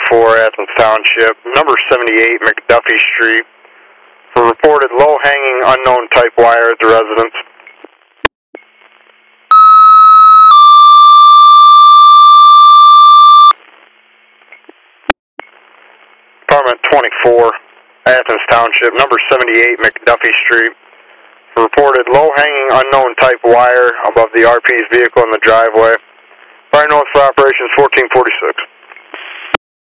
Athens Township, number 78 McDuffie Street, for reported low-hanging unknown type wire at the residence. Apartment 24, Athens Township, number 78 McDuffie Street, for reported low-hanging unknown type wire above the RP's vehicle in the driveway. Fire notice for operations 1446.